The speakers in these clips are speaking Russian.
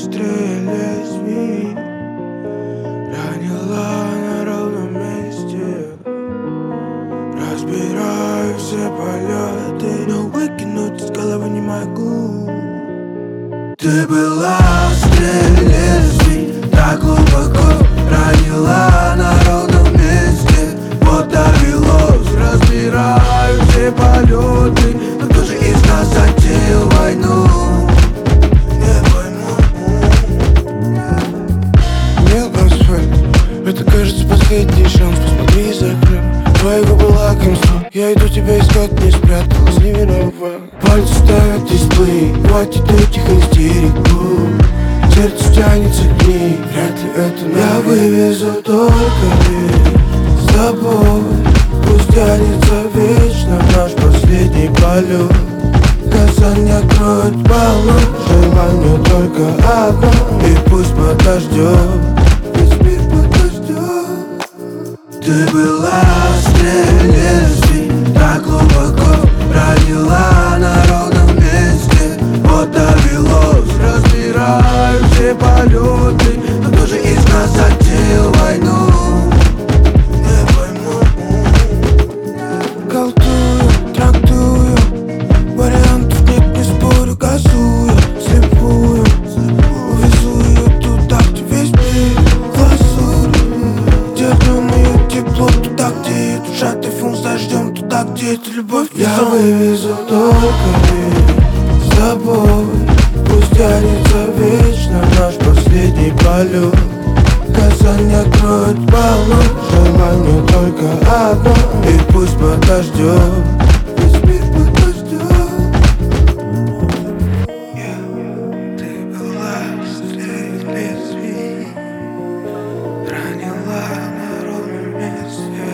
лезвий, ранила на ровном месте. Разбираю все полеты, но выкинуть из головы не могу. Ты была острее лезвий, так глубоко ранила на ровном месте. Вот довелось, разбираю все полеты, но кто же из нас затеял войну? Не пойму. Мелко асфальт, это кажется последний шанс. Посмотри за окном, твои губы лакомство. Я иду тебя искать, не спряталась, не виноват. Пальцы ставят дисплей, хватит этих истерику. Сердце тянется к ней, вряд ли это навек. Я вывезу только ведь с тобой. Пусть тянется вечно наш последний полет. Касание откроет волну, желание только одно. И пусть подождет, весь мир подождет. Ты была острее лезвий, так глубоко ранила на ровном месте. Вот довелось, разбираю все полеты, но кто же из нас затеял войну? Не пойму. Колдую, трактую, вариантов нет, не спорю, газую, слепую. Увезу ее туда, где весь мир глазурь. Держим ее тепло туда, где ее душа, тайфун с дождем, туда, где это любовь. Я вывезу только ведь с тобой. Пусть тянется вечно наш последний полет. Касание откроет волну, желание только одно. И пусть подождет, весь мир подождет. Ты была острее лезвий, ранила на ровном месте.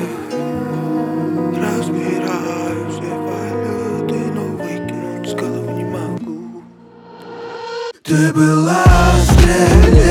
Разбираю все полеты, но выкинуть из головы не могу. Ты была острее